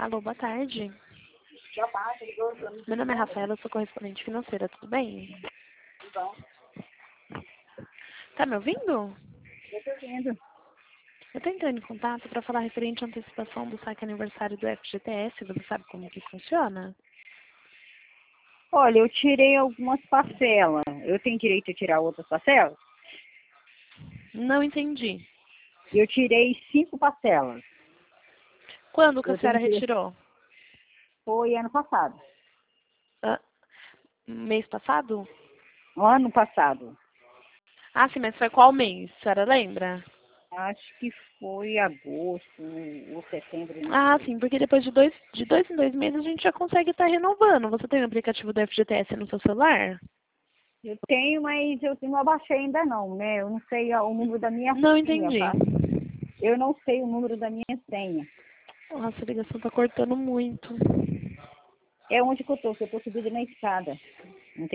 Alô, boa tarde. Boa tarde, ligou pra mim. Meu nome é Rafaela, eu sou correspondente financeira, tudo bem? Tudo bom? Tá me ouvindo? Eu tô ouvindo. Eu tô entrando em contato para falar referente à antecipação do saque aniversário do FGTS, você sabe como que funciona? Olha, eu tirei algumas parcelas. Eu tenho direito a tirar outras parcelas? Não entendi. Eu tirei 5 parcelas. Quando que a Eu tenho senhora direito. retirou? Foi ano passado. Ah, mês passado? Ano passado. Ah, sim, mas foi qual mês? A senhora lembra? Acho que foi agosto ou setembro, não Ah, sei. sim, porque depois de dois em dois meses a gente já consegue estar renovando. Você tem o aplicativo do FGTS no seu celular? Eu tenho, mas eu não abaixei ainda não, né? Eu não sei o número da minha Não senha, entendi. tá? Eu não sei o número da minha senha. Nossa, a ligação tá cortando muito. É onde que eu tô subida na escada.